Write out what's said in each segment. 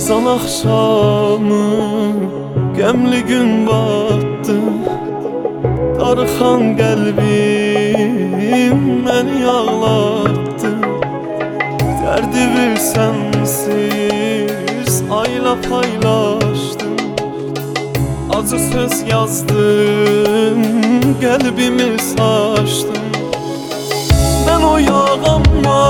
Yazan akşamı Qəmli gün battı Darıxan qəlbim məni ağlattı Dərdi bir sənsiz ayla paylaşdım Acı söz yazdım, qəlbimi saçdım Mən o yağanma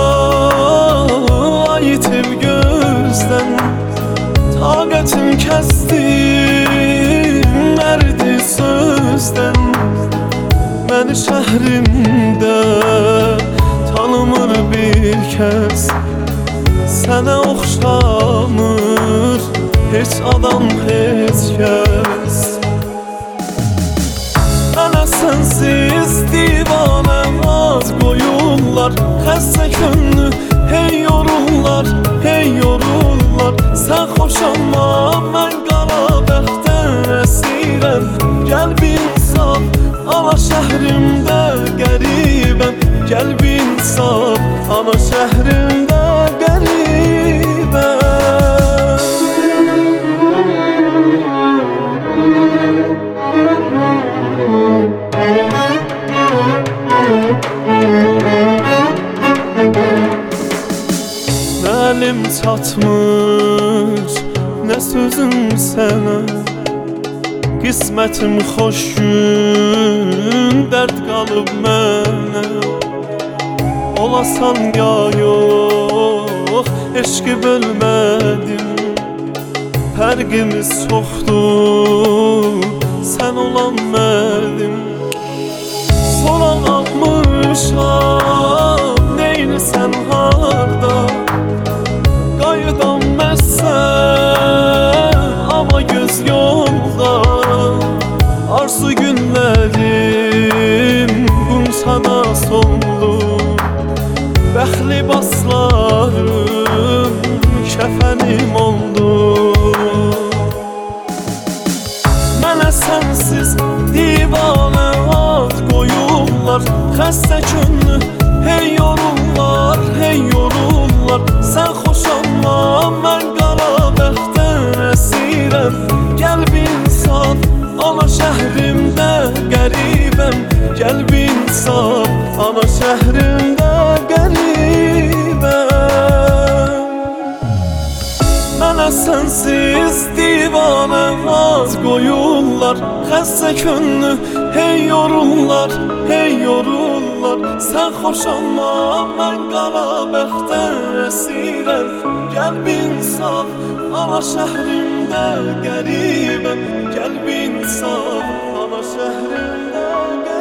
ayitib gözdən Taqətim kəsdim, mərdi sözdən Məni şəhrimdə tanımır bir kəs Sənə oxşamır heç adam, heç kəs Mənə sənsiz divanəm az qoyurlar Xəstə könlü hey yorurlar, hey yorurlar Sən xoşanma, mən qara bəxtdən əsirəm Gəl bir insaf, ana şəhrimdə qəribəm Gəl bir insaf, ana şəhrimdə qəribəm Nə əlim çatmır, nə sözüm sənə Qismətim xoş gün, dərd qalıb mənə Olasan ya yox, eşqi bölmədim Fərqimiz çoxdur, sən olan mənim Soran almışam, neylisən harda Qayıdan məsən, amma göz yolda Arzu günlərim qumsana soldu Bəxli baslarım kəfənim oldu Mənə sənsiz divanə ad qoyurlar Xəstə könlü hey yorurlar, hey yorurlar Sən xoşanma, mən qara bəxtdən əsirəm Gəl bir insan, ana şəhrimdə qəribəm Gəl bir insan, ana şəhrimdə qəribəm Mənə sənsiz divanə az qoyurlar Xəstə könlü hey yorurlar, hey yorurlar Sən xoşanma, mən qara bəxtdən əsirəm Gəl bir insaf, ana şəhrimdə qəribəm Gəl bir insaf, ana şəhrimdə qəribəm